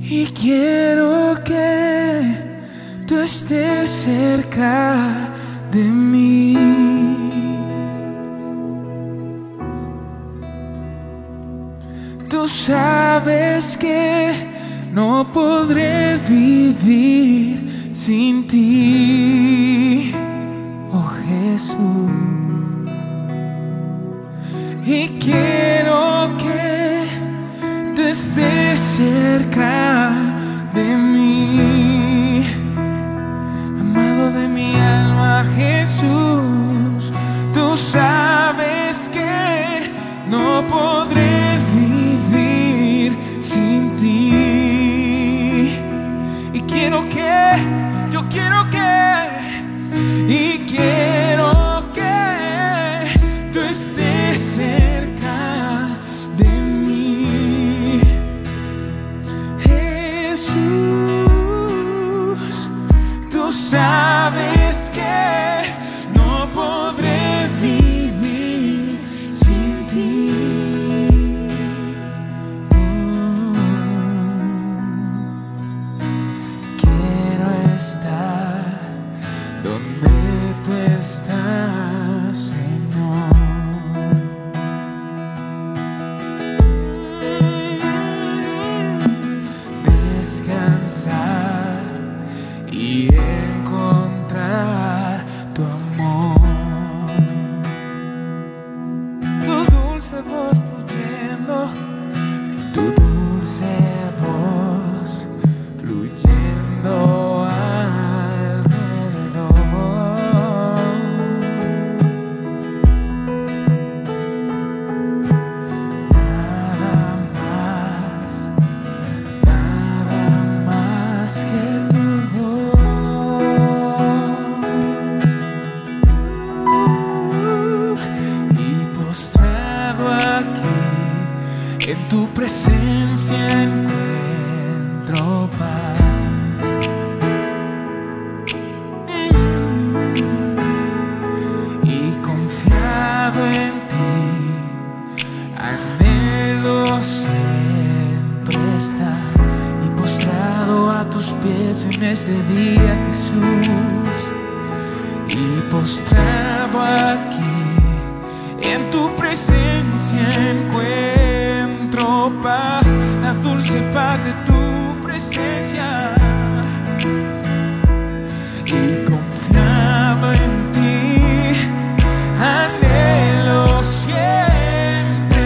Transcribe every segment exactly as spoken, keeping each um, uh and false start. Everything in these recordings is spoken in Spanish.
y quiero que tú estés cerca de mí. Tú sabes que no podré vivir sin ti, oh Jesús. Y quiero que tú estés cerca de mí, amado de mi alma, Jesús. Tú sabes que no podré vivir sin ti. Y quiero que, yo quiero que, y quiero que tú estés cerca de mí, Jesús. Tú sabes que no podré vivir sin ti. Oh, quiero estar donde tú estás, Señor. Descansar y encontrar tu amor, tu dulce voz fluyendo, tu dulce voz fluyendo alrededor. Nada más, nada más que tu voz. Y postrado aquí en tu presencia encuentro paz. Y confiado en ti, anhelo siempre estar. Y postrado a tus pies en este día, Jesús. Y postrado aquí en tu presencia encuentro paz, la dulce paz de tu presencia. Y confiado en ti, anhelo siempre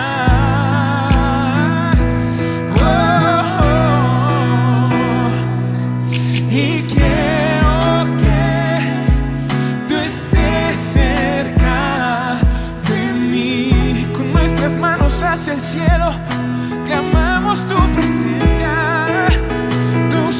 estar. Oh, oh, oh. Y quiero que tú estés cerca de mí. Con nuestras manos hacia el cielo clamamos tu presencia. Tú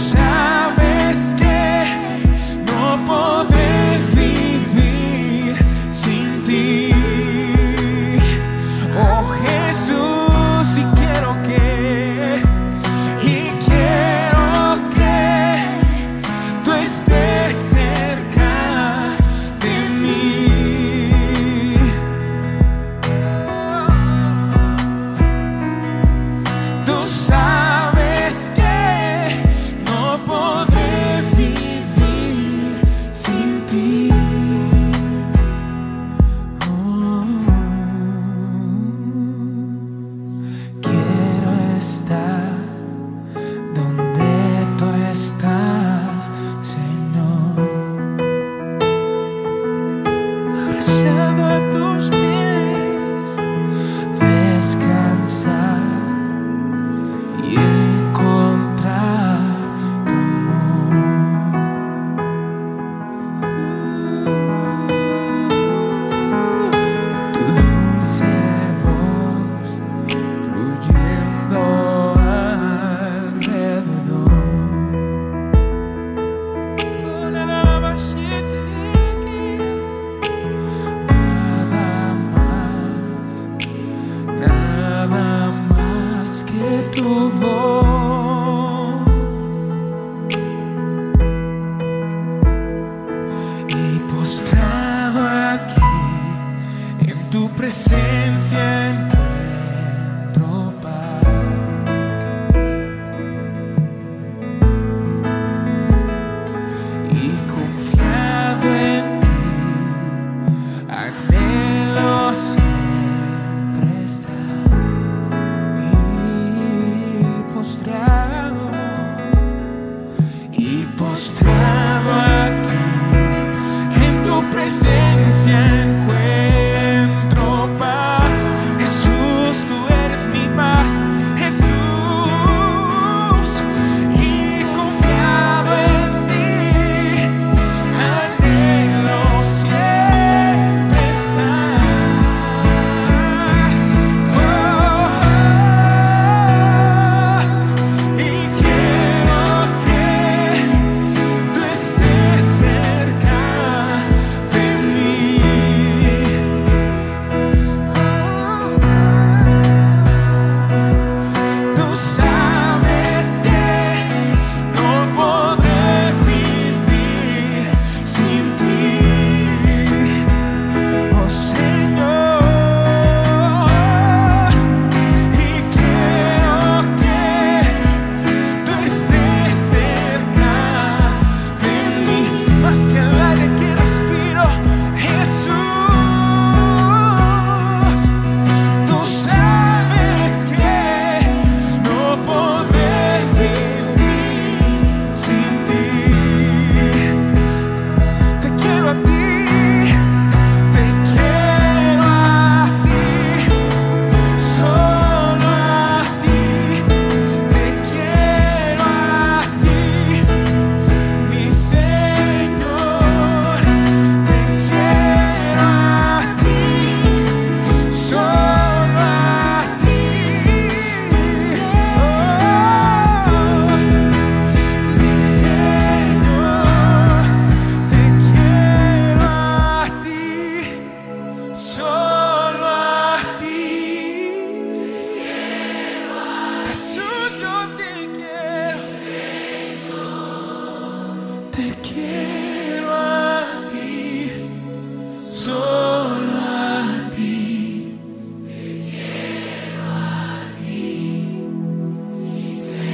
te quiero a ti, solo a ti. Te quiero a ti, mi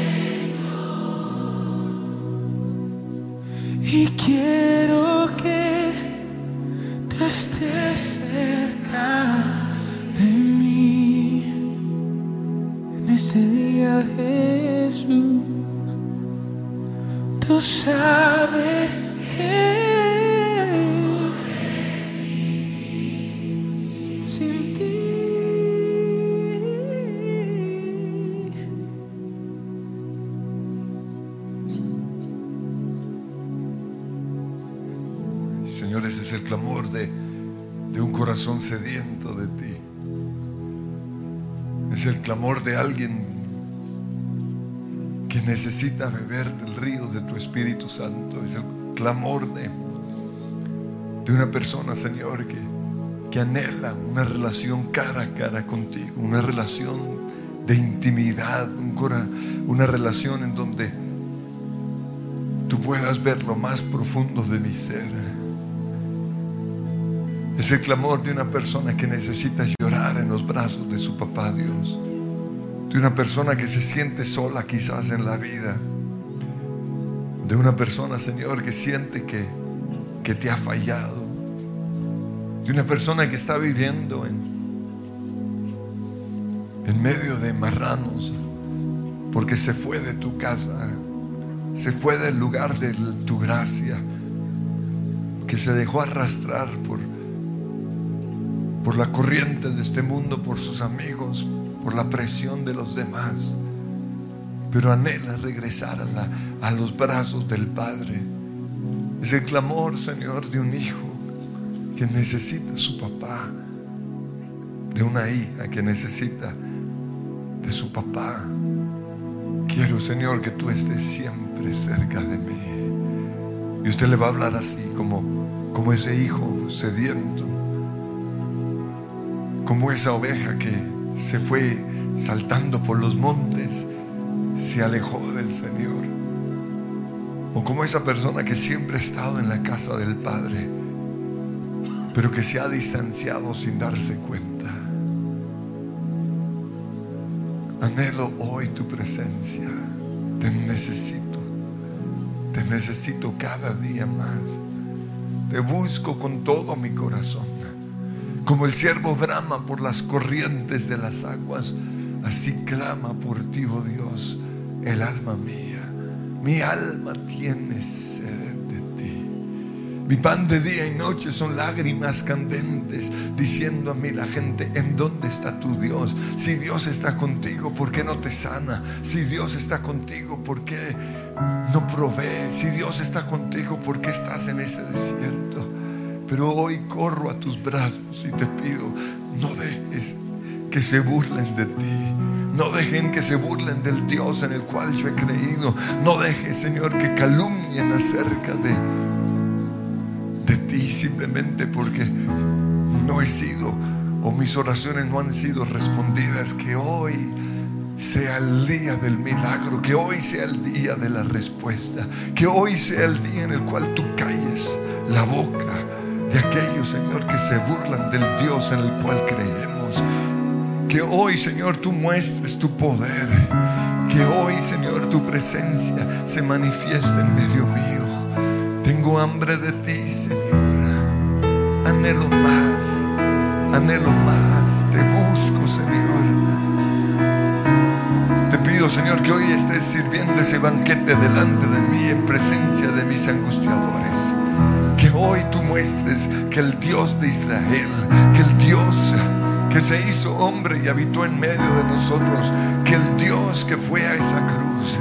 Señor. Y quiero que tú estés cerca de mí en ese día, Jesús. Tú sabes que sin ti Señor, ese es el clamor de, de un corazón sediento de ti. Es el clamor de alguien que necesita beber del río de tu Espíritu Santo. Es el clamor de, de una persona, Señor, que, que anhela una relación cara a cara contigo, una relación de intimidad, un cora, una relación en donde tú puedas ver lo más profundo de mi ser. Es el clamor de una persona que necesita llorar en los brazos de su papá Dios, de una persona que se siente sola quizás en la vida, de una persona, Señor, que siente que, que te ha fallado, de una persona que está viviendo en, en medio de marranos porque se fue de tu casa, se fue del lugar de tu gracia, que se dejó arrastrar por por la corriente de este mundo, por sus amigos, por la presión de los demás, pero anhela regresar a, la, a los brazos del Padre. Es el clamor, Señor, de un hijo que necesita a su papá, de una hija que necesita de su papá. Quiero, Señor, que tú estés siempre cerca de mí. Y usted le va a hablar así, como, como ese hijo sediento, como esa oveja que se fue saltando por los montes, se alejó del Señor, o como esa persona que siempre ha estado en la casa del Padre, pero que se ha distanciado sin darse cuenta. Anhelo hoy tu presencia. Te necesito, te necesito cada día más. Te busco con todo mi corazón. Como el siervo brama por las corrientes de las aguas, así clama por ti, oh Dios, el alma mía. Mi alma tiene sed de ti. Mi pan de día y noche son lágrimas candentes, diciendo a mí la gente: ¿en dónde está tu Dios? Si Dios está contigo, ¿por qué no te sana? Si Dios está contigo, ¿por qué no provee? Si Dios está contigo, ¿por qué estás en ese desierto? Pero hoy corro a tus brazos y te pido, no dejes que se burlen de ti. No dejen que se burlen del Dios en el cual yo he creído. No dejes, Señor, que calumnien acerca de, de ti, simplemente porque no he sido, o mis oraciones no han sido respondidas. Que hoy sea el día del milagro, que hoy sea el día de la respuesta, que hoy sea el día en el cual tú calles la boca de aquellos, Señor, que se burlan del Dios en el cual creemos. Que hoy, Señor, tú muestres tu poder. Que hoy, Señor, tu presencia se manifieste en medio mío. Tengo hambre de ti, Señor. Anhelo más, anhelo más. Te busco, Señor. Te pido, Señor, que hoy estés sirviendo ese banquete delante de mí en presencia de mis angustiadores. Que hoy tú muestres que el Dios de Israel, que el Dios que se hizo hombre y habitó en medio de nosotros, que el Dios que fue a esa cruz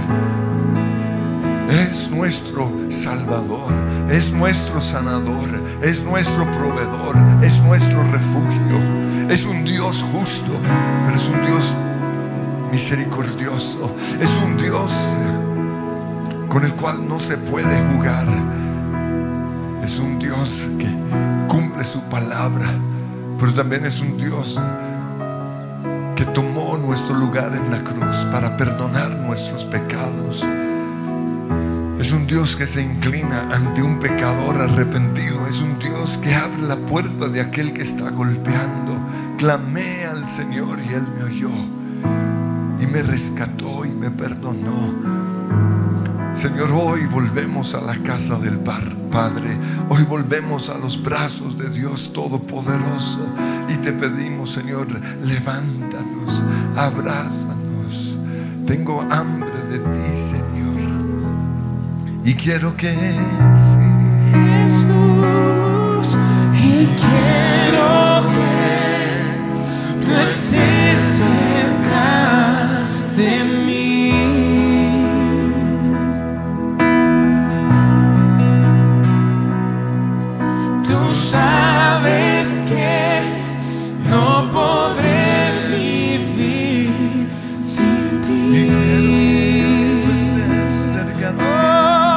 es nuestro Salvador, es nuestro sanador, es nuestro proveedor, es nuestro refugio. Es un Dios justo, pero es un Dios misericordioso. Es un Dios con el cual no se puede jugar. Es un Dios que cumple su palabra, pero también es un Dios que tomó nuestro lugar en la cruz para perdonar nuestros pecados. Es un Dios que se inclina ante un pecador arrepentido. Es un Dios que abre la puerta de aquel que está golpeando. Clamé al Señor y Él me oyó y me rescató y me perdonó. Señor, hoy volvemos a la casa del Padre. Hoy volvemos a los brazos de Dios Todopoderoso. Y te pedimos, Señor, levántanos, abrázanos. Tengo hambre de ti, Señor. Y quiero que sí, Jesús, y quiero que tú estés cerca de mí. Tú sabes que no podré vivir sin ti. y quiero que tú estés cerca de mí.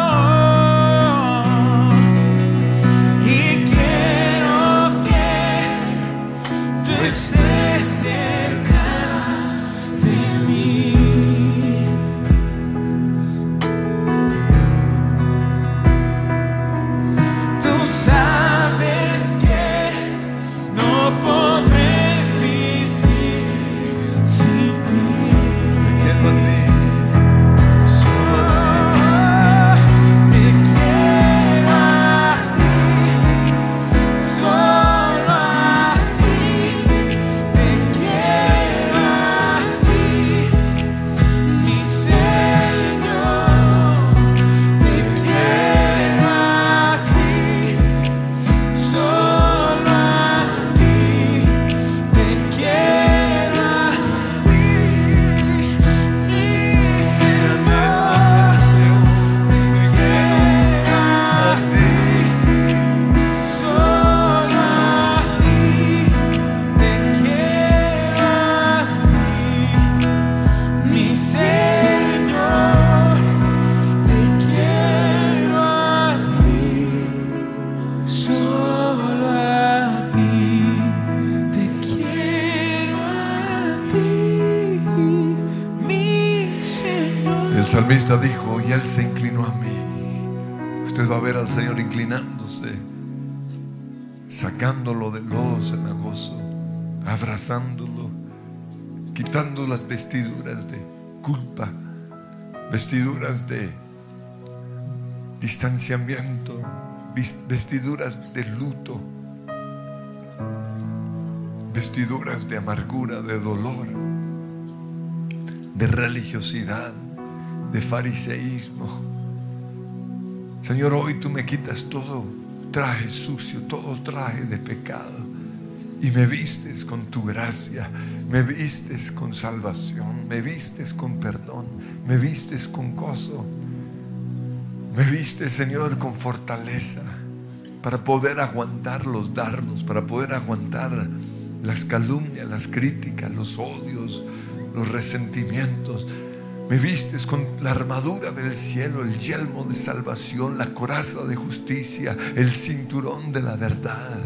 El salmista dijo, y Él se inclinó a mí. Usted va a ver al Señor inclinándose, sacándolo del lodo cenagoso, abrazándolo, quitando las vestiduras de culpa, vestiduras de distanciamiento, vestiduras de luto, vestiduras de amargura, de dolor, de religiosidad, de fariseísmo. Señor, hoy tú me quitas todo traje sucio, todo traje de pecado, y me vistes con tu gracia, me vistes con salvación, me vistes con perdón, me vistes con gozo, me vistes, Señor, con fortaleza para poder aguantar los dardos, para poder aguantar las calumnias, las críticas, los odios, los resentimientos. Me vistes con la armadura del cielo, el yelmo de salvación, la coraza de justicia, el cinturón de la verdad.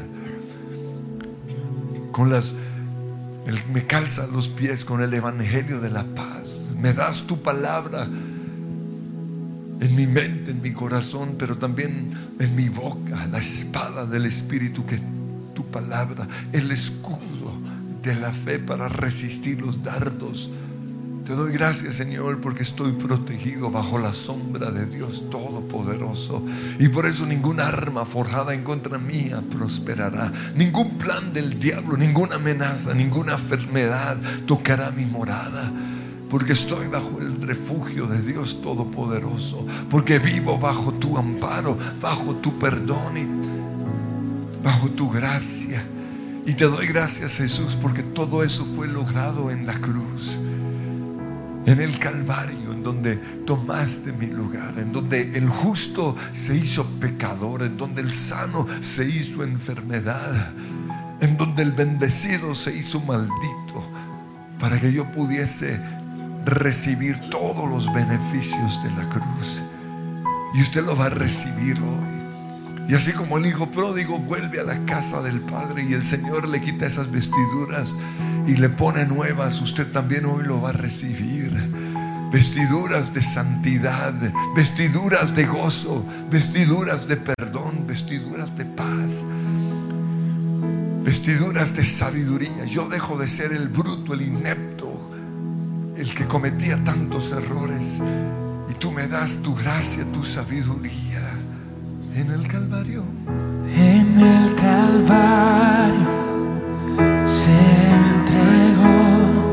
Con las, el, me calzas los pies con el evangelio de la paz. Me das tu palabra en mi mente, en mi corazón, pero también en mi boca, la espada del Espíritu, que es tu palabra, el escudo de la fe para resistir los dardos. Te doy gracias, Señor, porque estoy protegido bajo la sombra de Dios Todopoderoso, y por eso ninguna arma forjada en contra mía prosperará. Ningún plan del diablo, ninguna amenaza, ninguna enfermedad tocará mi morada, porque estoy bajo el refugio de Dios Todopoderoso, porque vivo bajo tu amparo, bajo tu perdón y bajo tu gracia. Y te doy gracias, Jesús, porque todo eso fue logrado en la cruz, en el Calvario, en donde tomaste mi lugar, en donde el justo se hizo pecador, en donde el sano se hizo enfermedad, en donde el bendecido se hizo maldito, para que yo pudiese recibir todos los beneficios de la cruz. Y usted lo va a recibir hoy. Y así como el hijo pródigo vuelve a la casa del Padre y el Señor le quita esas vestiduras y le pone nuevas, usted también hoy lo va a recibir. vestiduras de santidad, vestiduras de gozo, vestiduras de perdón, vestiduras de paz, vestiduras de sabiduría. Yo dejo de ser el bruto, el inepto, el que cometía tantos errores, y tú me das tu gracia, tu sabiduría en el Calvario. En el Calvario se entregó,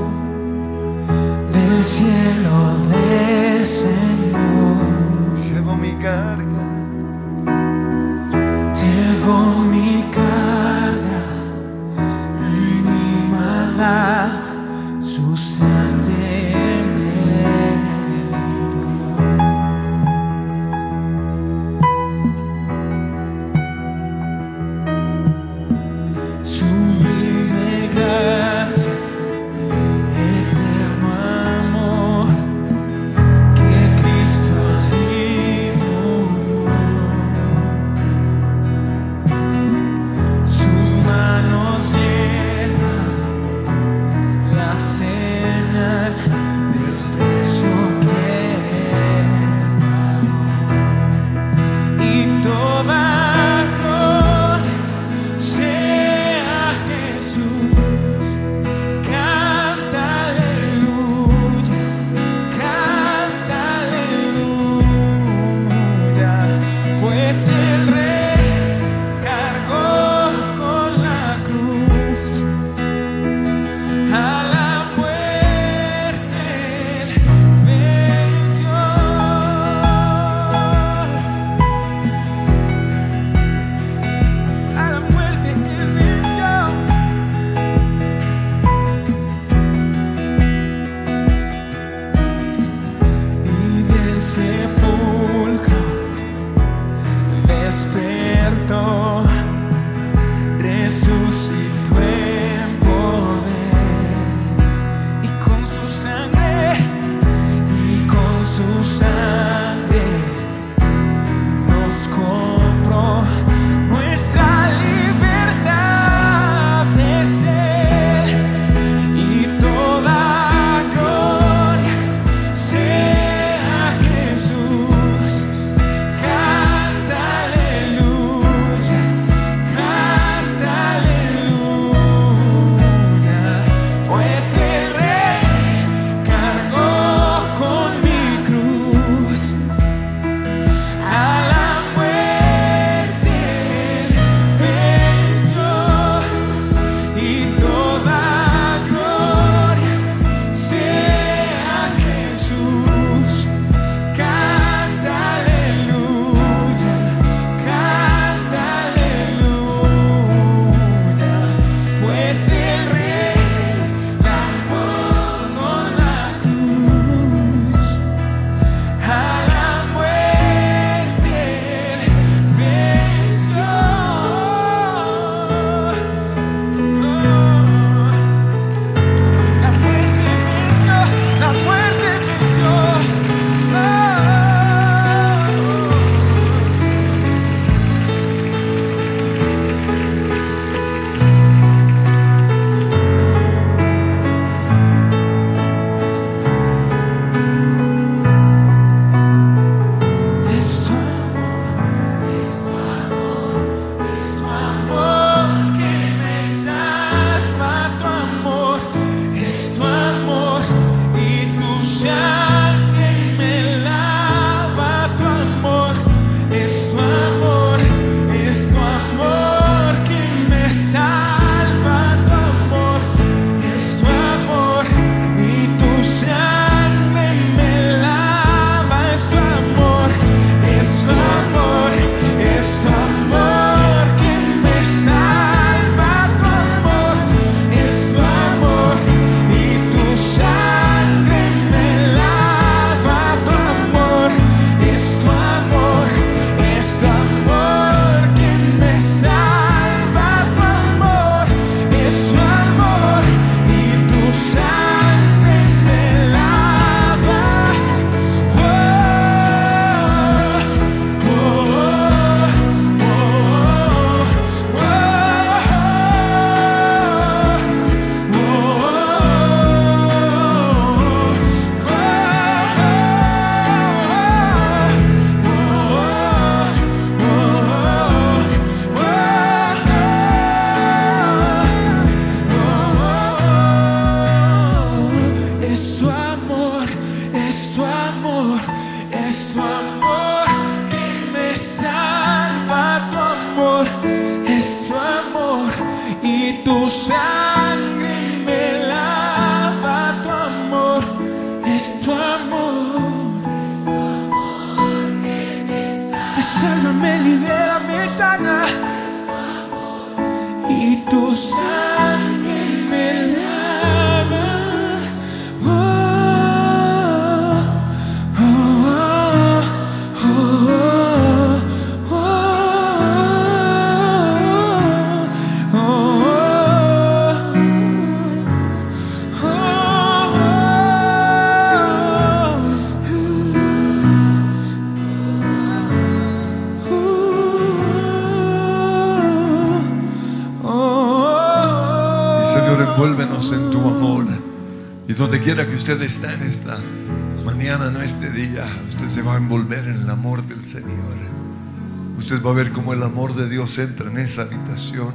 del cielo descendió. Llevo mi carga, llevo mi carga y mi maldad, su sangre me limpió. salva, me libera, me sana. Y tu sangre me lava. Oh, oh, oh, oh, oh, oh, Señor, envuélvenos en tu amor. Y donde quiera que usted esté en esta mañana, en este día, usted se va a envolver en el amor del Señor. Usted va a ver cómo el amor de Dios entra en esa habitación.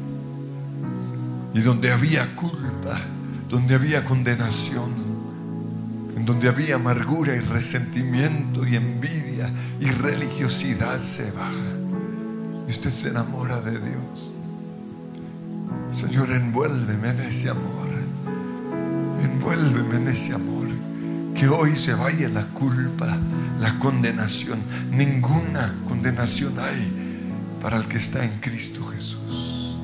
Y donde había culpa, donde había condenación, en donde había amargura y resentimiento y envidia y religiosidad, se baja. Y usted se enamora de Dios. Señor, envuélveme en ese amor. Envuélveme en ese amor. Que hoy se vaya la culpa, la condenación. Ninguna condenación hay para el que está en Cristo Jesús.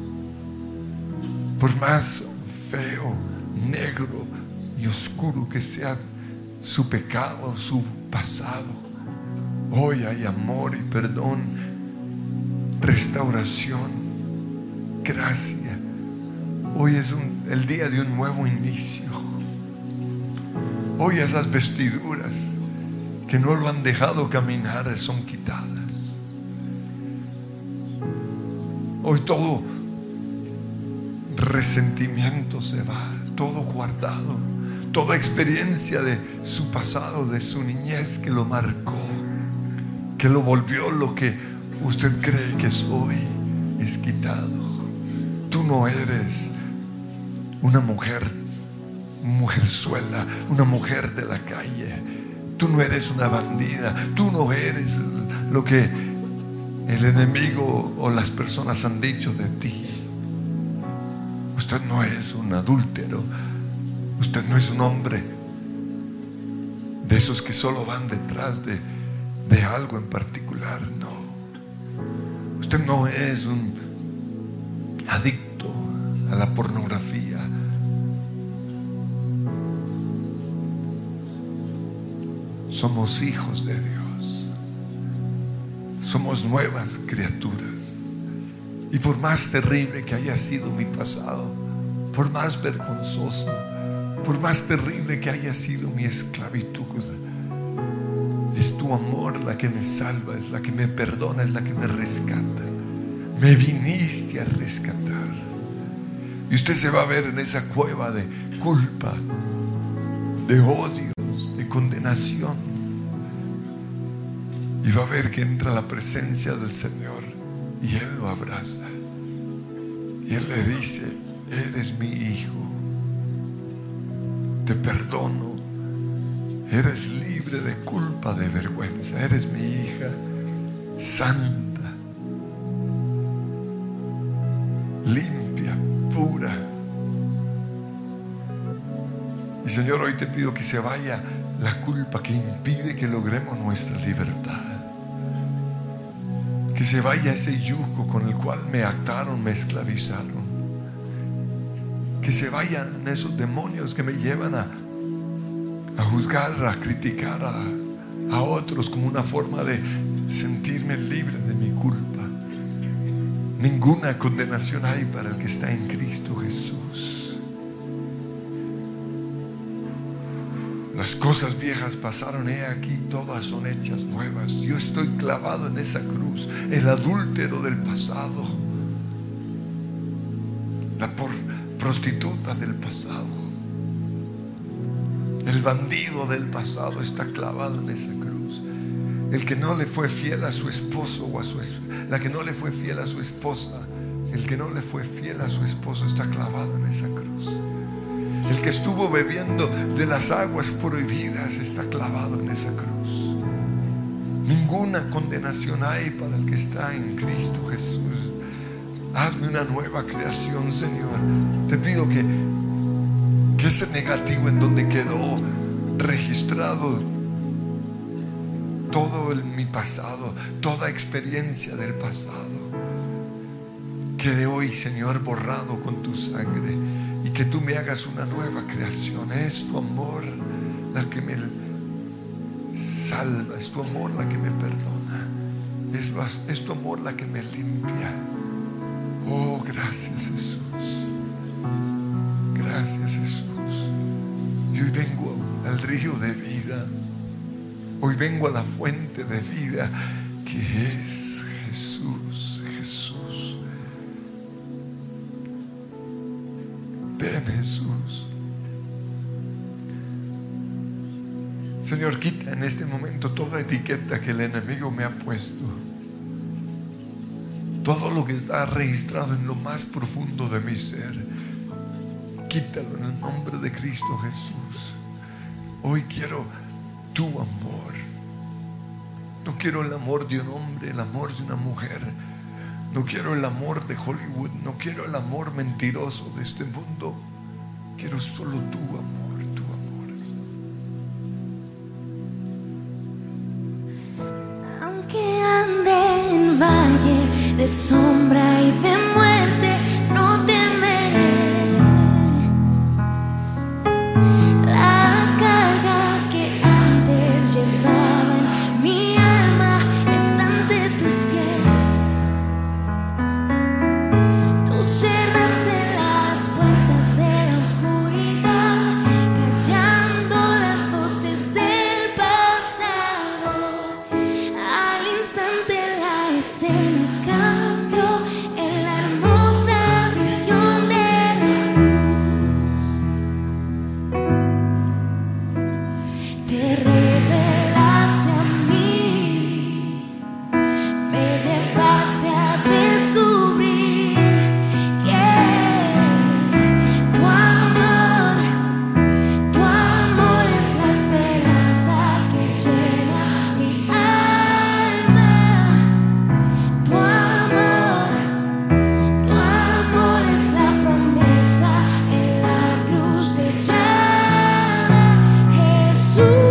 Por más feo, negro y oscuro que sea su pecado, su pasado, hoy hay amor y perdón, restauración, gracia. Hoy es un, el día de un nuevo inicio. Hoy esas vestiduras que no lo han dejado caminar son quitadas. Hoy todo resentimiento se va, todo guardado, toda experiencia de su pasado, de su niñez que lo marcó, que lo volvió lo que usted cree que es hoy, es quitado. Tú no eres una mujer, mujerzuela, una mujer de la calle. Tú no eres una bandida. Tú no eres lo que el enemigo o las personas han dicho de ti. Usted no es un adúltero. Usted no es un hombre de esos que solo van detrás de, de algo en particular. No. Usted no es un adicto a la pornografía. Somos hijos de Dios. Somos nuevas criaturas. Y por más terrible que haya sido mi pasado, por más vergonzoso, por más terrible que haya sido mi esclavitud, es tu amor la que me salva, es la que me perdona, es la que me rescata. Me viniste a rescatar. Y usted se va a ver en esa cueva de culpa, de odios, de condenación. Y va a ver que entra la presencia del Señor y Él lo abraza. Y Él le dice: eres mi hijo, te perdono, eres libre de culpa, de vergüenza, eres mi hija santa, limpia, pura. Y Señor, hoy te pido que se vaya la culpa que impide que logremos nuestra libertad. Que se vaya ese yugo con el cual me ataron, me esclavizaron. Que se vayan esos demonios que me llevan a, a juzgar, a criticar a, a otros como una forma de sentirme libre de mi culpa. Ninguna condenación hay para el que está en Cristo Jesús. Las cosas viejas pasaron, he aquí, todas son hechas nuevas. Yo estoy clavado en esa cruz, el adúltero del pasado, la por, prostituta del pasado, el bandido del pasado está clavado en esa cruz. El que no le fue fiel a su esposo o a su la que no le fue fiel a su esposa, el que no le fue fiel a su esposo está clavado en esa cruz. El que estuvo bebiendo de las aguas prohibidas está clavado en esa cruz. Ninguna condenación hay para el que está en Cristo Jesús. Hazme una nueva creación, Señor. Te pido que, que ese negativo en donde quedó registrado todo el, mi pasado, toda experiencia del pasado, quede hoy, Señor, borrado con tu sangre, y que tú me hagas una nueva creación. Es tu amor la que me salva, es tu amor la que me perdona, es, es tu amor la que me limpia. Oh, gracias, Jesús. Gracias, Jesús. Y hoy vengo al río de vida. Hoy vengo a la fuente de vida que es Jesús. Jesús. Ven, Jesús. Señor, quita en este momento toda etiqueta que el enemigo me ha puesto. Todo lo que está registrado en lo más profundo de mi ser, quítalo en el nombre de Cristo Jesús. Hoy quiero tu amor. No quiero el amor de un hombre, el amor de una mujer. No quiero el amor de Hollywood. No quiero el amor mentiroso de este mundo. Quiero solo tu amor, tu amor. Aunque ande en valle de sombra y de muerte, no temeré. La carga que antes llevaba en mi alma está ante tus pies. Tú cerraste las puertas de la oscuridad, callando las voces del pasado. Al instante la escena cambió en la hermosa visión de la cruz. Te revelaste a mí, me llevaste a descubrir que tu amor, tu amor es la esperanza que llena mi alma. Tu amor, tu amor es la promesa en la cruz sellada. Jesús,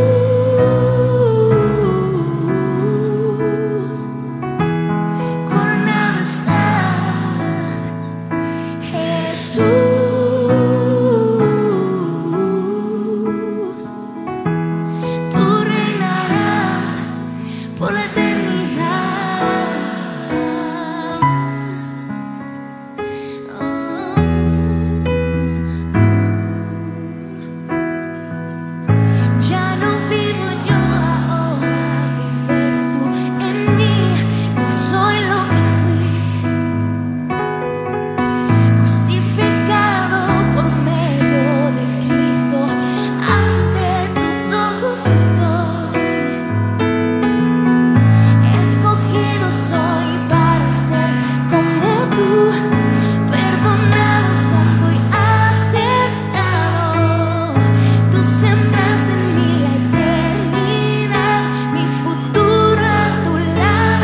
coronado estás. Jesús, tú reinarás por la eternidad. Ya no vivo yo ahora, vives tú en mí. No soy lo que fui, justificado por medio de Cristo. Ante tus ojos estoy, escogido soy para ser como tú, perdonado, santo y aceptado. Tú sembraste en mí la eternidad, mi futuro a tu lado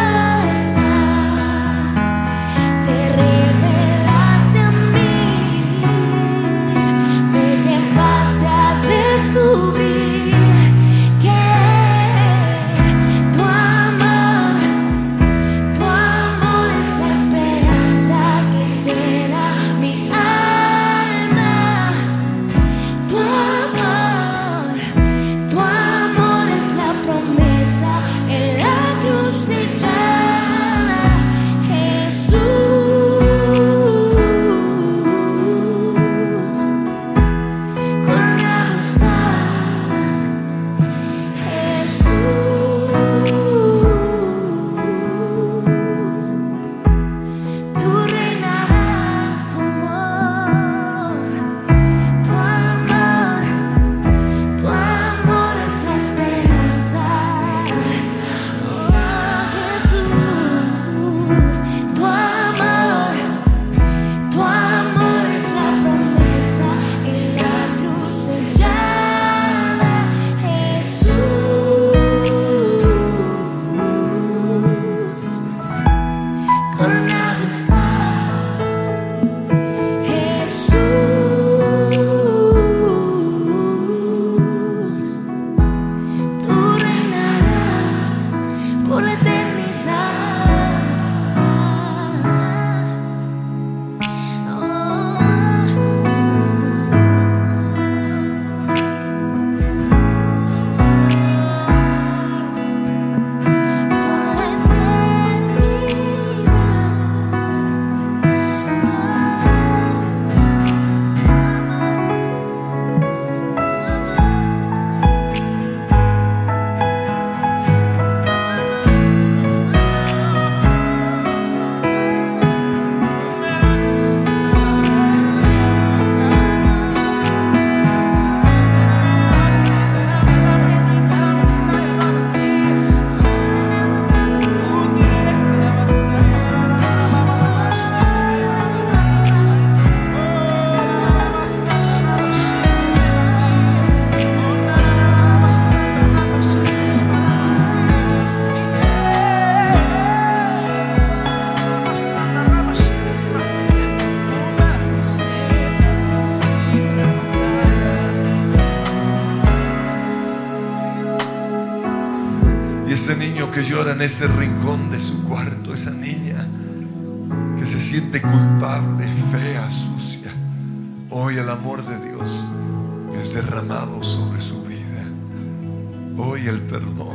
niño que llora en ese rincón de su cuarto, esa niña que se siente culpable, fea, sucia. Hoy el amor de Dios es derramado sobre su vida. Hoy el perdón,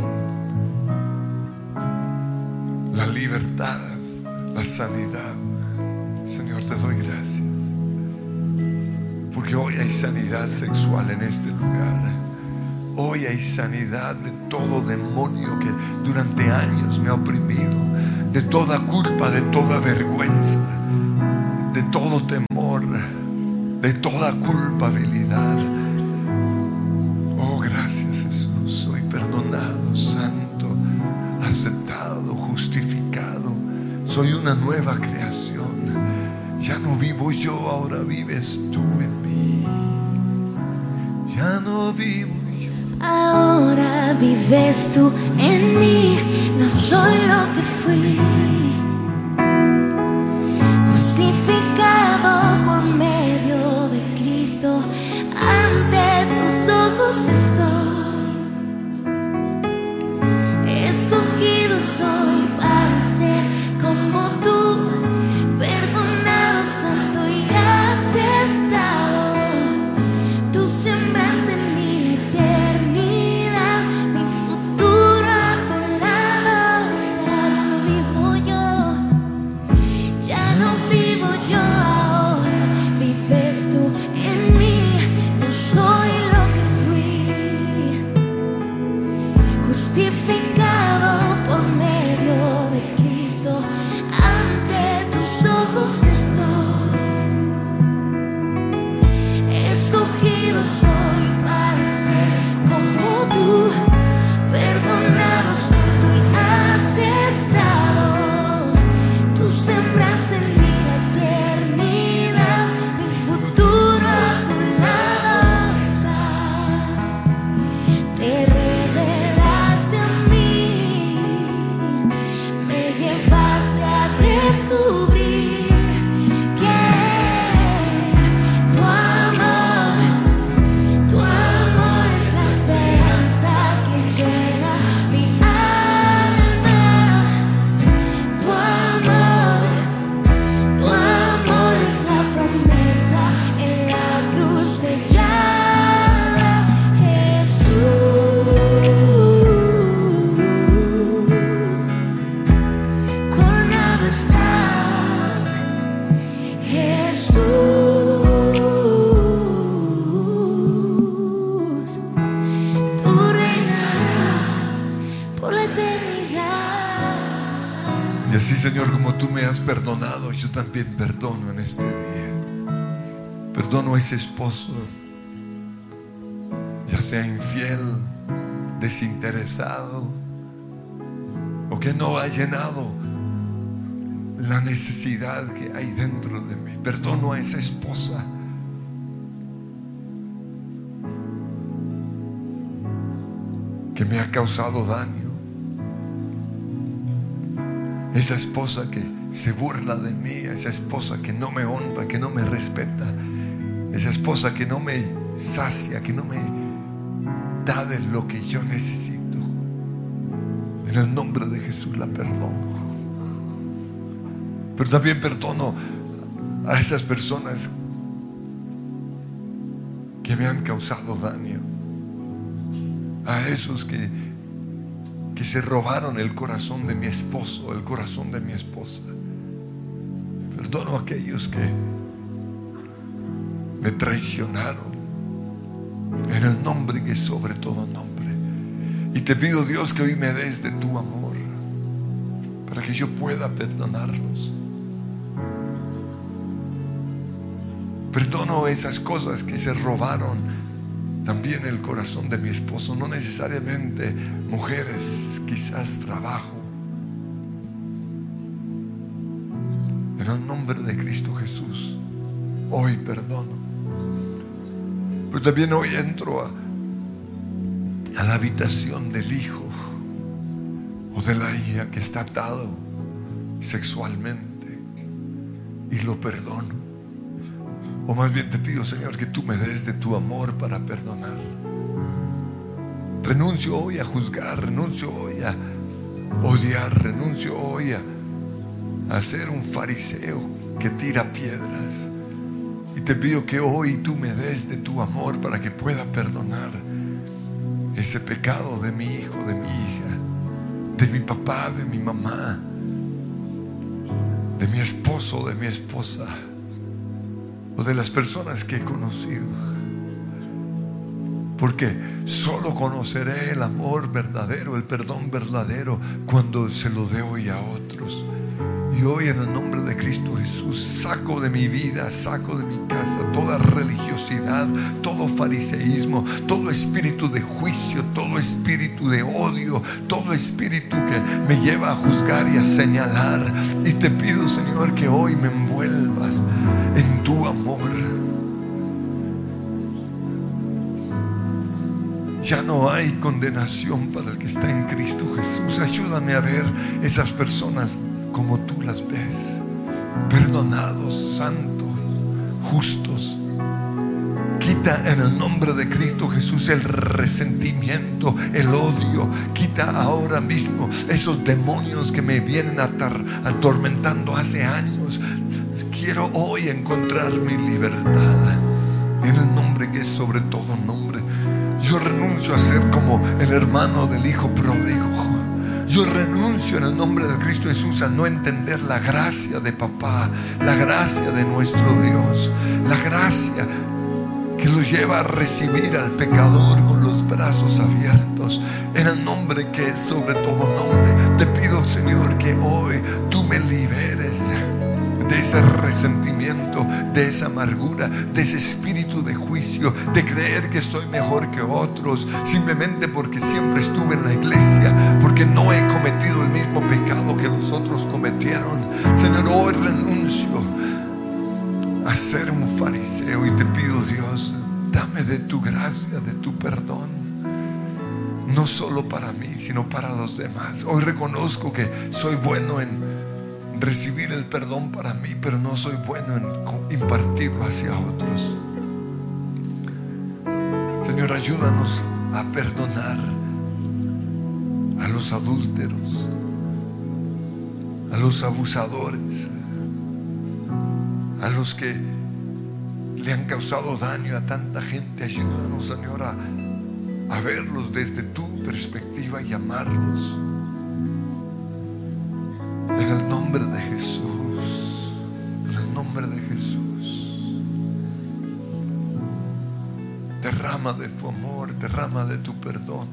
la libertad, la sanidad. Señor, te doy gracias, porque hoy hay sanidad sexual en este lugar. Hoy hay sanidad de todo demonio que durante años me ha oprimido, de toda culpa, de toda vergüenza, de todo temor, de toda culpabilidad. Oh, gracias, Jesús. Soy perdonado, santo, aceptado, justificado. Soy una nueva creación. Ya no vivo yo, ahora vives tú en mí. Ya no vivo yo. Ahora vives tú en mí. No soy lo que fui. Justificado por medio de Cristo. Ante tus ojos estoy. Escogido soy para ser como tú. Perdonado, santo y aceptado. Tú sembraste en mí la eternidad. Mi futuro a tu lado está. Ya no vivo yo. Ya no vivo yo ahora. Vives tú en mí. No soy lo que fui. Justificado por medio de Cristo. Ante tus ojos estoy. Escogido soy para ser como tú. Perdonado, santo y aceptado. Tú sembraste en mí la eternidad. Mi futuro a tu lado está. Te revelaste a mí. Me llevaste a descubrir que tu amor, tu amor es la esperanza que llena mi alma. Tu amor, tu amor es la promesa en la cruz sellada. Jesús, coronado estás. Jesús, tú reinarás por la eternidad. Y así, Señor, como tú me has perdonado, yo también perdono en este día. Perdono a ese esposo, ya sea infiel, desinteresado, o que no ha llenado la necesidad que hay dentro de mí. Perdono a esa esposa que me ha causado daño. Esa esposa que se burla de mí, esa esposa que no me honra, que no me respeta, esa esposa que no me sacia, que no me da de lo que yo necesito. En el nombre de Jesús la perdono. Pero también perdono a esas personas que me han causado daño, a esos que que se robaron el corazón de mi esposo, el corazón de mi esposa. Perdono a aquellos que me traicionaron en el nombre que es sobre todo nombre. Y te pido, Dios, que hoy me des de tu amor para que yo pueda perdonarlos. Perdono esas cosas que se robaron también el corazón de mi esposo, no necesariamente mujeres, quizás trabajo. En el nombre de Cristo Jesús, hoy perdono. Pero también hoy entro a, a la habitación del hijo o de la hija que está atado sexualmente y lo perdono. O más bien te pido, Señor, que tú me des de tu amor para perdonar. Renuncio hoy a juzgar, renuncio hoy a, odiar, renuncio hoy a, a ser un fariseo que tira piedras. Y te pido que hoy tú me des de tu amor para que pueda perdonar ese pecado de mi hijo, de mi hija, de mi papá, de mi mamá, de mi esposo, de mi esposa, o de las personas que he conocido. Porque solo conoceré el amor verdadero, el perdón verdadero, cuando se lo dé hoy a otros. Y hoy, en el nombre de Cristo Jesús, saco de mi vida, saco de mi casa toda religiosidad, todo fariseísmo, todo espíritu de juicio, todo espíritu de odio, todo espíritu que me lleva a juzgar y a señalar. Y te pido, Señor, que hoy me envuelvas en tu amor. Ya no hay condenación para el que está en Cristo Jesús. Ayúdame a ver esas personas como tú las ves, perdonados, santos, justos. Quita en el nombre de Cristo Jesús el resentimiento, el odio. Quita ahora mismo esos demonios que me vienen atar, atormentando hace años. Quiero hoy encontrar mi libertad en el nombre que es sobre todo nombre. Yo renuncio a ser como el hermano del hijo pródigo. Yo renuncio en el nombre de Cristo Jesús a no entender la gracia de papá, la gracia de nuestro Dios, la gracia que lo lleva a recibir al pecador con los brazos abiertos. En el nombre que es sobre todo nombre, te pido, Señor, que hoy tú me liberes de ese resentimiento, de esa amargura, de ese espíritu de juicio, de creer que soy mejor que otros simplemente porque siempre estuve en la iglesia, porque no he cometido el mismo pecado que los otros cometieron. Señor, hoy renuncio a ser un fariseo y te pido, Dios, dame de tu gracia, de tu perdón, no solo para mí, sino para los demás. Hoy reconozco que soy bueno en recibir el perdón para mí, pero no soy bueno en impartirlo hacia otros. Señor, ayúdanos a perdonar a los adúlteros, a los abusadores, a los que le han causado daño a tanta gente. Ayúdanos, Señor, a, a verlos desde tu perspectiva y amarlos. En el nombre de Jesús, en el nombre de Jesús, derrama de tu amor, derrama de tu perdón.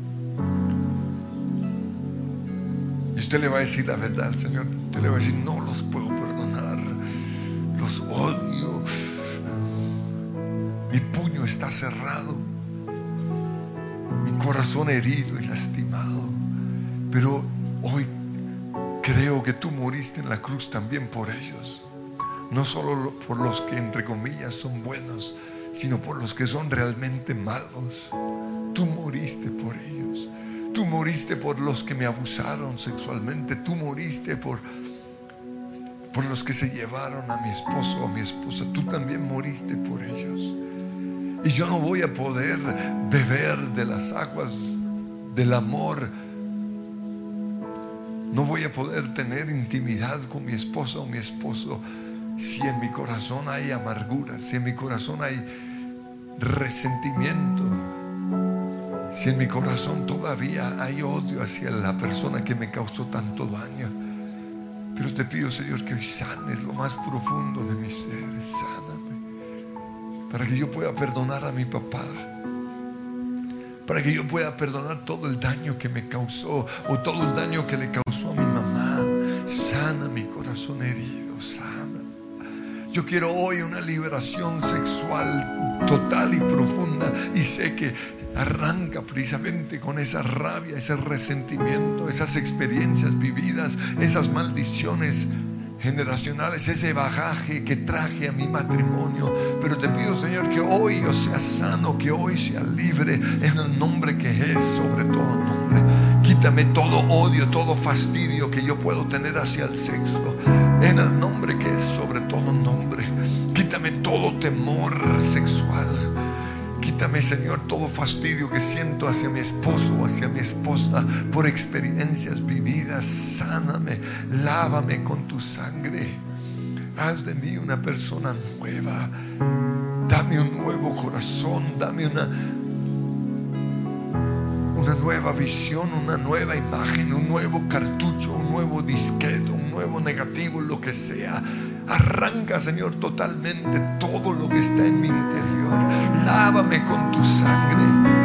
Y usted le va a decir la verdad al Señor. Usted le va a decir: no los puedo perdonar, los odio, mi puño está cerrado, mi corazón herido y lastimado. Pero hoy creo que tú moriste en la cruz también por ellos. No solo por los que entre comillas son buenos, sino por los que son realmente malos. Tú moriste por ellos. Tú moriste por los que me abusaron sexualmente. Tú moriste por, por los que se llevaron a mi esposo o a mi esposa. Tú también moriste por ellos. Y yo no voy a poder beber de las aguas del amor. No voy a poder tener intimidad con mi esposa o mi esposo si en mi corazón hay amargura, si en mi corazón hay resentimiento, si en mi corazón todavía hay odio hacia la persona que me causó tanto daño. Pero te pido, Señor, que hoy sanes lo más profundo de mi ser. Sáname para que yo pueda perdonar a mi papá, para que yo pueda perdonar todo el daño que me causó o todo el daño que le causó a mi mamá. Sana mi corazón herido, sana. Yo quiero hoy una liberación sexual total y profunda, y sé que arranca precisamente con esa rabia, ese resentimiento, esas experiencias vividas, esas maldiciones generacionales, ese bagaje que traje a mi matrimonio. Pero te pido, Señor, que hoy yo sea sano, que hoy sea libre en el nombre que es sobre todo nombre. Quítame todo odio, todo fastidio que yo puedo tener hacia el sexo, en el nombre que es sobre todo nombre. Quítame todo temor sexual. Quítame Quítame, Señor, todo fastidio que siento hacia mi esposo o hacia mi esposa por experiencias vividas. Sáname, lávame con tu sangre. Haz de mí una persona nueva. Dame un nuevo corazón. Dame una, una nueva visión, una nueva imagen, un nuevo cartucho, un nuevo disquete, un nuevo negativo, lo que sea. Arranca, Señor, totalmente todo lo que está en mi interior. Lávame con tu sangre.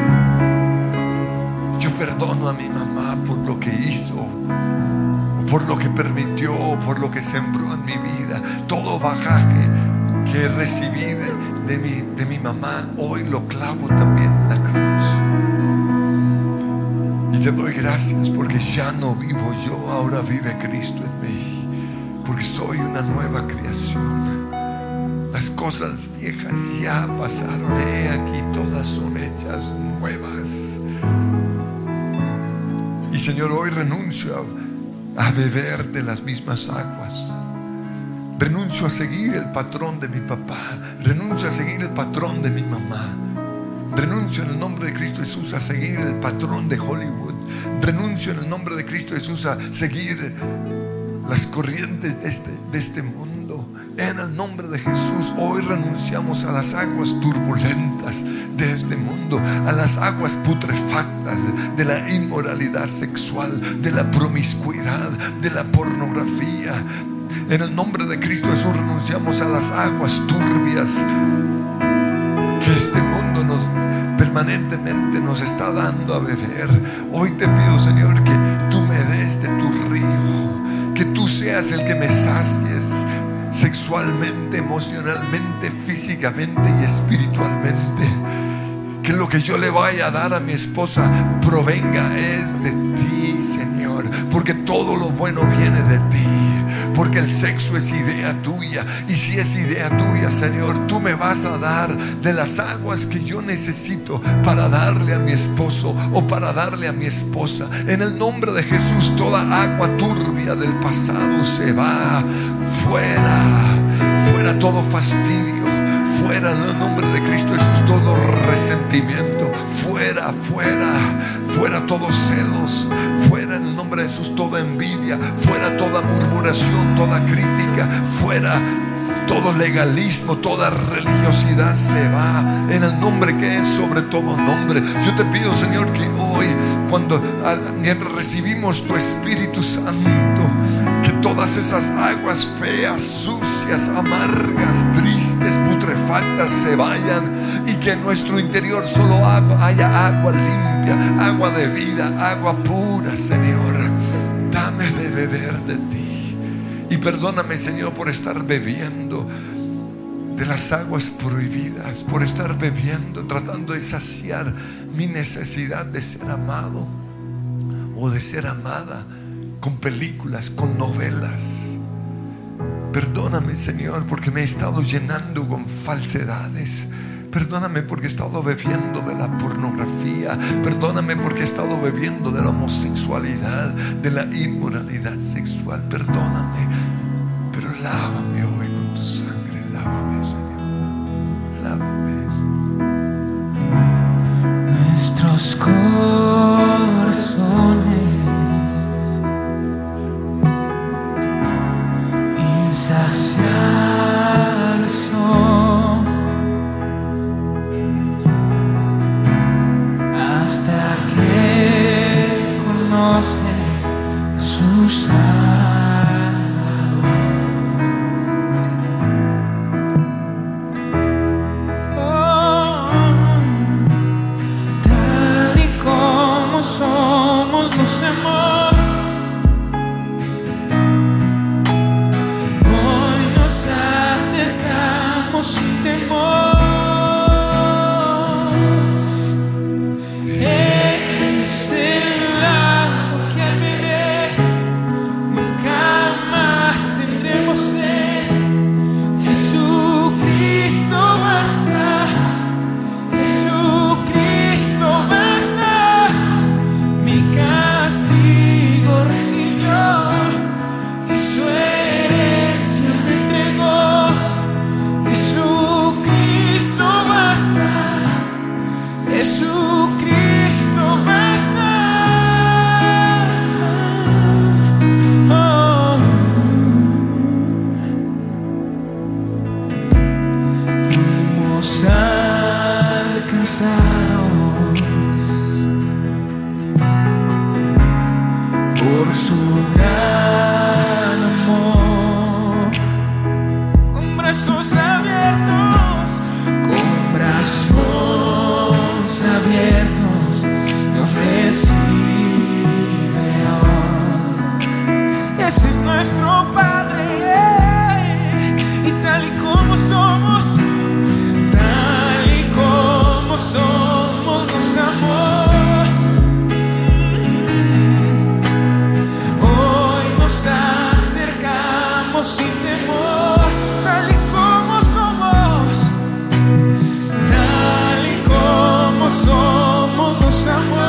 Yo perdono a mi mamá por lo que hizo, por lo que permitió, por lo que sembró en mi vida. Todo bagaje que recibí de, de, mi, de mi mamá, hoy lo clavo también en la cruz. Y te doy gracias porque ya no vivo yo, ahora vive Cristo en mí. Porque soy una nueva creación. Las cosas viejas ya pasaron. He aquí, todas son hechas nuevas. Y Señor, hoy renuncio a, a beber de las mismas aguas. Renuncio a seguir el patrón de mi papá. Renuncio a seguir el patrón de mi mamá. Renuncio en el nombre de Cristo Jesús a seguir el patrón de Hollywood. Renuncio en el nombre de Cristo Jesús a seguir las corrientes de este, de este mundo. En el nombre de Jesús, hoy renunciamos a las aguas turbulentas de este mundo, a las aguas putrefactas de la inmoralidad sexual, de la promiscuidad, de la pornografía. En el nombre de Cristo Jesús renunciamos a las aguas turbias que este mundo nos permanentemente nos está dando a beber. Hoy te pido, Señor, que tú me des de tu río, que tú seas el que me sacies sexualmente, emocionalmente, físicamente y espiritualmente. Que lo que yo le vaya a dar a mi esposa provenga es de ti, Señor, porque todo lo bueno viene de ti. Porque el sexo es idea tuya. Y si es idea tuya, Señor, tú me vas a dar de las aguas que yo necesito para darle a mi esposo o para darle a mi esposa. En el nombre de Jesús, toda agua turbia del pasado se va fuera. Fuera todo fastidio. Fuera en el nombre de Cristo Jesús todo resentimiento. Fuera, fuera, fuera todos celos. Fuera en el nombre de Jesús toda envidia. Fuera toda murmuración, toda crítica. Fuera todo legalismo, toda religiosidad se va en el nombre que es sobre todo nombre. Yo te pido, Señor, que hoy cuando recibimos tu Espíritu Santo, que todas esas aguas feas, sucias, amargas, tristes, putrefactas se vayan y que en nuestro interior solo haya agua limpia, agua de vida, agua pura, Señor. Dame de beber de ti. Y perdóname, Señor, por estar bebiendo de las aguas prohibidas, por estar bebiendo, tratando de saciar mi necesidad de ser amado o de ser amada con películas, con novelas. Perdóname, Señor, porque me he estado llenando con falsedades. Perdóname porque he estado bebiendo de la pornografía. Perdóname porque he estado bebiendo de la homosexualidad, de la inmoralidad sexual. Perdóname, pero lávame hoy con tu sangre. Lávame, Señor. Lávame, Señor. Nuestros corazones insaciables son hasta que conocen a su Salvador. Oh, tal y como somos los hemos. Sin temor, es el agua que al beber mi por su gran amor. Con brazos abiertos, con brazos abiertos, nos recibe hoy. Ese es nuestro Padre, y tal y como somos, tal y como somos, nos amó. Hoy nos acercamos sin temor, tal y como somos, tal y como somos, nos amó.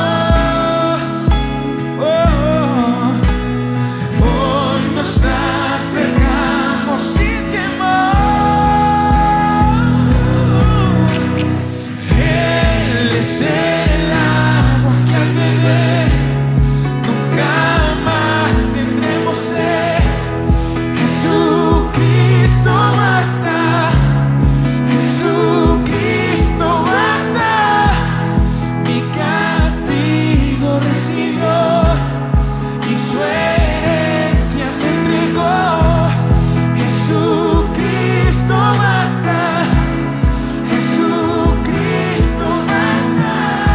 Oh, hoy nos acercamos sin temor. Él es el agua que al beber nunca más tendremos sed. Jesucristo basta, Jesucristo basta. Mi castigo recibió y su herencia me entregó. Jesucristo basta, Jesucristo basta.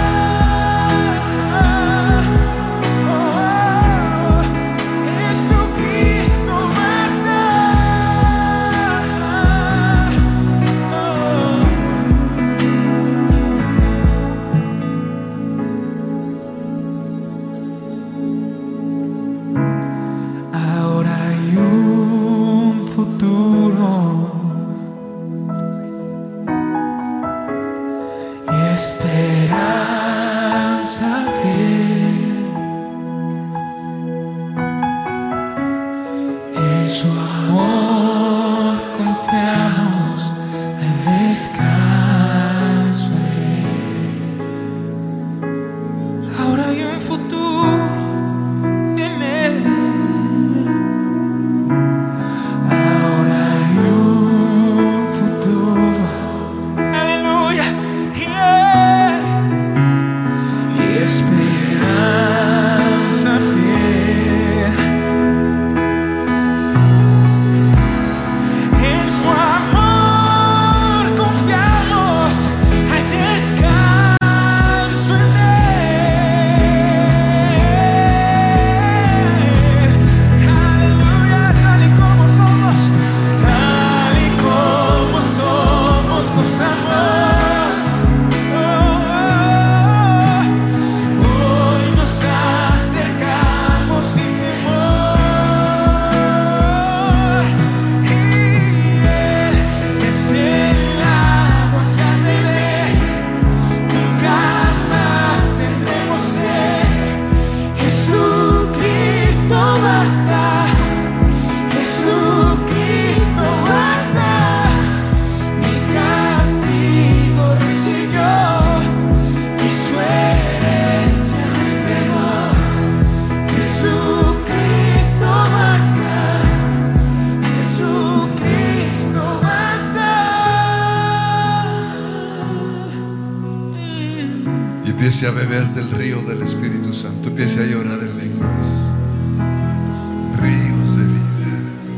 Oh, Jesucristo basta. Ahora hay un futuro y esperanza fiel. En su amor confiamos, el descanso en él. Ahora hay un futuro en él. Ahora hay un futuro, aleluya, yeah. Y esperanza fiel. En su amor confiamos, hay descanso en él. Aleluya, tal y como somos, tal y como somos, nos amó. Oh, hoy nos acercamos sin temor. Y Él es el agua que al beber nunca más tendremos sed. Jesucristo basta, Jesucristo basta. Mi castigo recibió y su herencia me entregó. Jesucristo basta, Jesucristo basta. Y empiece a beber del río del Espíritu Santo. Empiece a llorar en lenguas. Ríos de vida.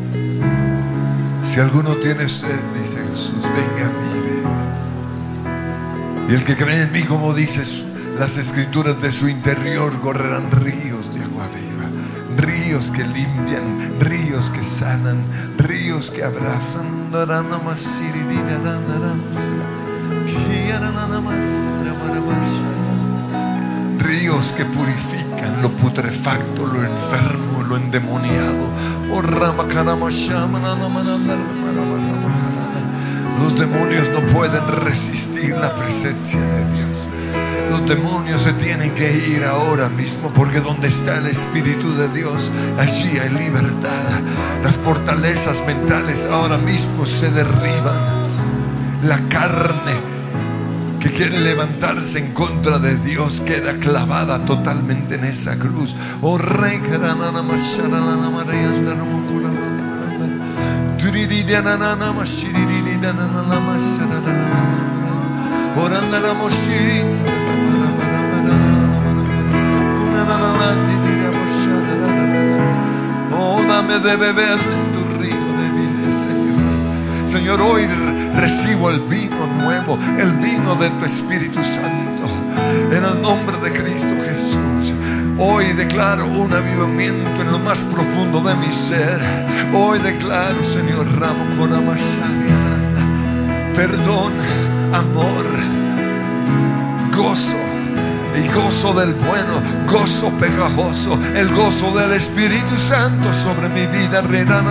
Si alguno tiene sed, dice Jesús, venga a mí, ven. Y el que cree en mí, como dice su- las escrituras, de su interior correrán ríos de agua viva. Ríos que limpian, ríos que sanan, ríos que abrazan. Ríos que purifican lo putrefacto, lo enfermo, lo endemoniado. Los demonios no pueden resistir la presencia de Dios. Los demonios se tienen que ir ahora mismo, porque donde está el Espíritu de Dios, allí hay libertad. Las fortalezas mentales ahora mismo se derriban. La carne que quiere levantarse en contra de Dios queda clavada totalmente en esa cruz. Oh, rey, de beber de tu río de vida, Señor. Señor, hoy recibo el vino nuevo, el vino de tu Espíritu Santo, en el nombre de Cristo Jesús. Hoy declaro un avivamiento en lo más profundo de mi ser. Hoy declaro, Señor, Ramo Koramashariananda, perdón, amor, gozo, y gozo del bueno, gozo pegajoso, el gozo del Espíritu Santo sobre mi vida.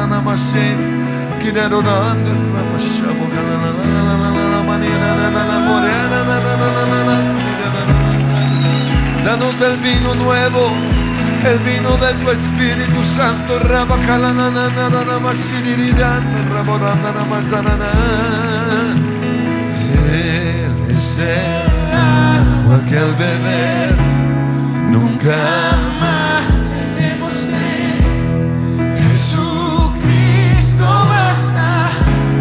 Danos del vino nuevo, el vino de tu Espíritu Santo. Él es el agua que al beber nunca más tenemos sed. Jesucristo basta,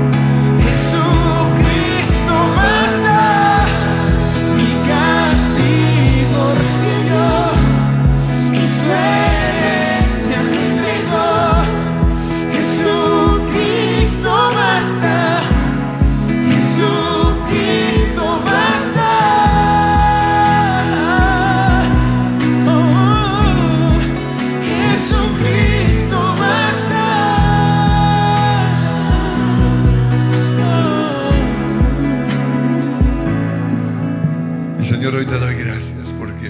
Jesucristo basta. Mi castigo recibió y su herencia me entregó. Jesucristo basta, Jesucristo basta. Oh, Jesucristo basta. Y Señor, hoy te doy gracias porque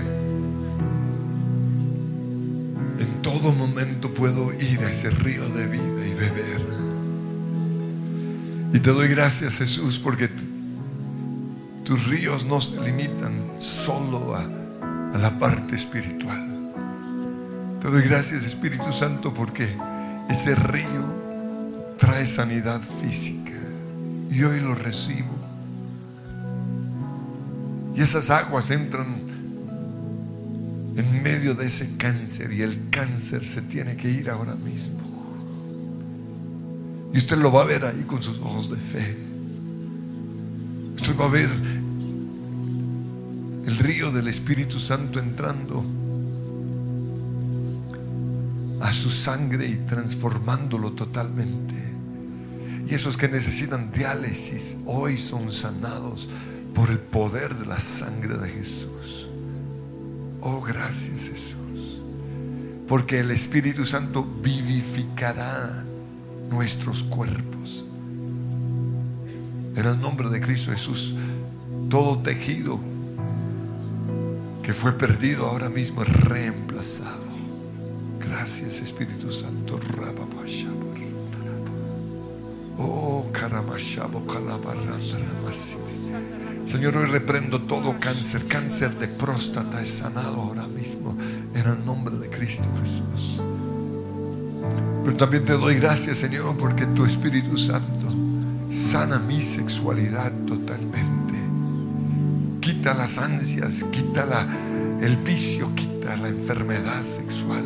en todo momento puedo ir a ese río de vida y beber. Y te doy gracias, Jesús, porque t- tus ríos no se limitan solo a, a la parte espiritual. Te doy gracias, Espíritu Santo, porque ese río trae sanidad física y hoy lo recibo. Y esas aguas entran en medio de ese cáncer y el cáncer se tiene que ir ahora mismo. Y usted lo va a ver ahí con sus ojos de fe. Usted va a ver el río del Espíritu Santo entrando a su sangre y transformándolo totalmente. Y esos que necesitan diálisis hoy son sanados por el poder de la sangre de Jesús. Oh, gracias, Jesús, porque el Espíritu Santo vivificará nuestros cuerpos. En el nombre de Cristo Jesús, todo tejido que fue perdido ahora mismo es reemplazado. Gracias, Espíritu Santo. Oh, Karamashabo Kalabarandaramasidi. Señor, hoy reprendo todo cáncer. Cáncer de próstata es sanado ahora mismo en el nombre de Cristo Jesús. Pero también te doy gracias, Señor, porque tu Espíritu Santo sana mi sexualidad totalmente. Quita las ansias, quita la, el vicio, quita la enfermedad sexual.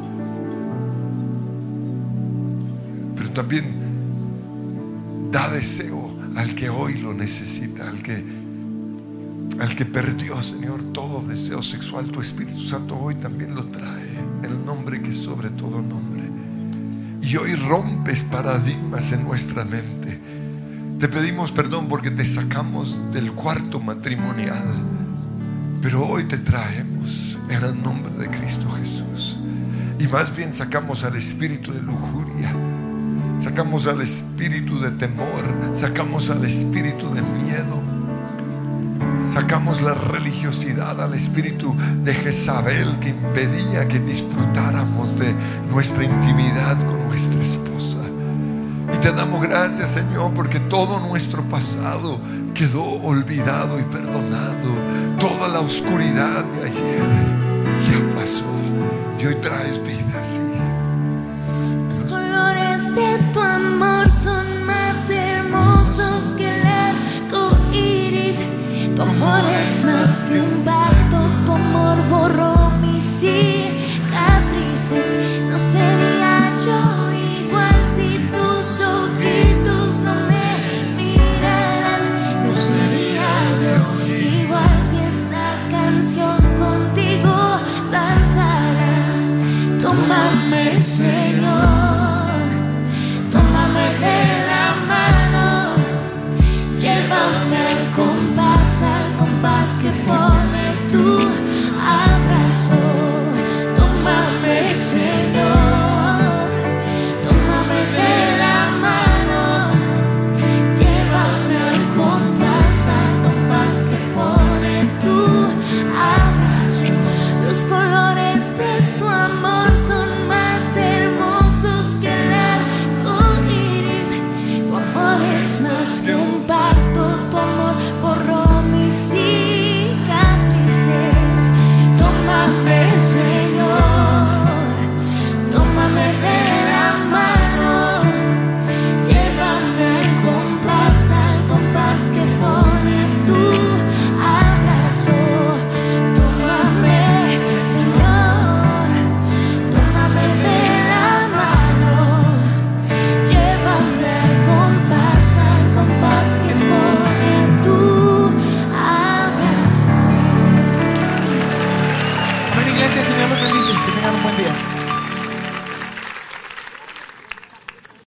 Pero también da deseo al que hoy lo necesita, al que, al que perdió, Señor, todo deseo sexual. Tu Espíritu Santo hoy también lo trae en el nombre que es sobre todo nombre. Y hoy rompes paradigmas en nuestra mente. Te pedimos perdón porque te sacamos del cuarto matrimonial, pero hoy te traemos en el nombre de Cristo Jesús. Y más bien sacamos al espíritu de lujuria, sacamos al espíritu de temor, sacamos al espíritu de miedo, sacamos la religiosidad, al espíritu de Jezabel que impedía que disfrutáramos de nuestra intimidad con nuestra esposa. Y te damos gracias, Señor, porque todo nuestro pasado quedó olvidado y perdonado. Toda la oscuridad de ayer ya pasó y hoy traes vida, sí. Los colores de tu amor son más hermosos que el arco iris. Tu amor es más que un pacto, tu amor borró mis cicatrices. No sería yo igual si tus ojitos no me miraran. No sería yo igual si esta canción contigo danzara. Tómame, Señor. Gracias, Señor, los bendice. Que tengan un buen día.